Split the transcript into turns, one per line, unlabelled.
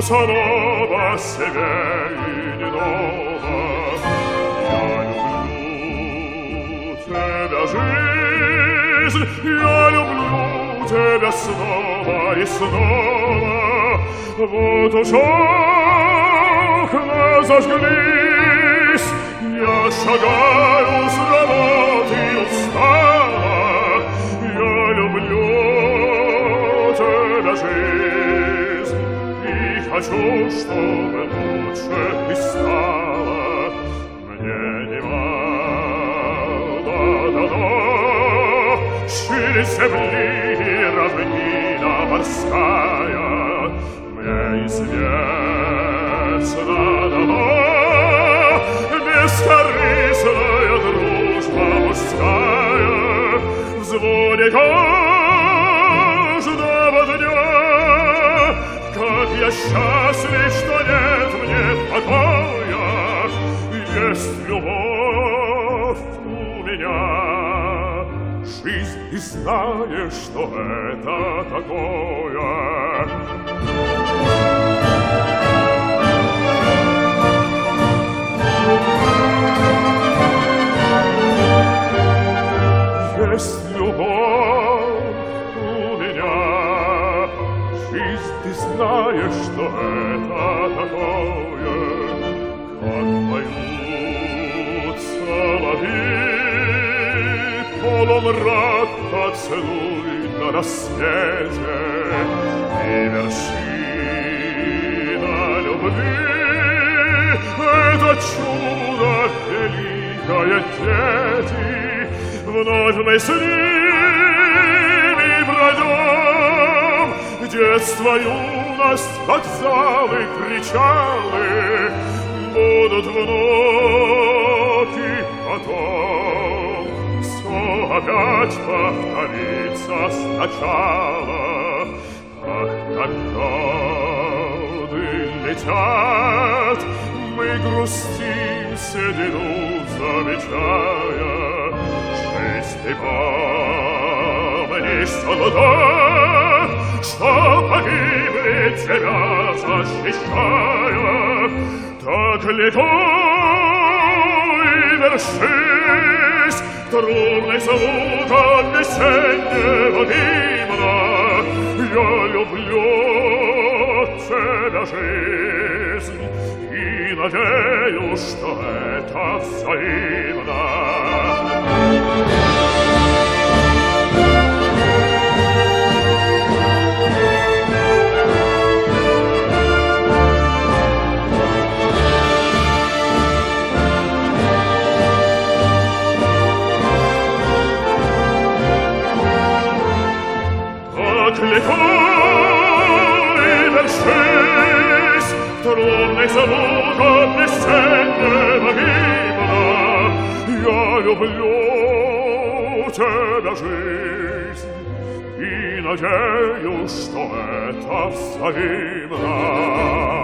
босонога себе иного. Я люблю тебя, жизнь, я люблю тебя снова и снова. Вот уж окна зажглись, я шагаю с работы устала. Я люблю тебя, жизнь, и хочу, чтобы лучше ты стала. Мне немало дано шире земли и равнина морская. Мне известно дано бескорыстная дружба мужская. В звоне каждого дня, как я счастлив, что нет мне покоя. Есть любовь у меня, жизнь, и знаешь, что это такое. Есть любовь у меня, жизнь, ты знаешь, что это такое. Как поют соловьи, полумрак поцелуй на рассвете, и вершина любви — это чудо великое, дети. Вновь мы с ними пройдем детство, юность, вокзалы, причалы. Будут вновь и потом все опять повторится сначала. Ах, как годы летят, мы грустим седину замечая. Жизнь, ты помнишь, солдат, что погибли тебя защищая. Так ликуй и вершись трубный звук от весеннего гимна. Я люблю тебя, жизнь, и надеюсь, что это взаимно. Ликуй и вершись трубный звук от весеннего гимна. Я люблю тебя, жизнь, и надеюсь, что это взаимно.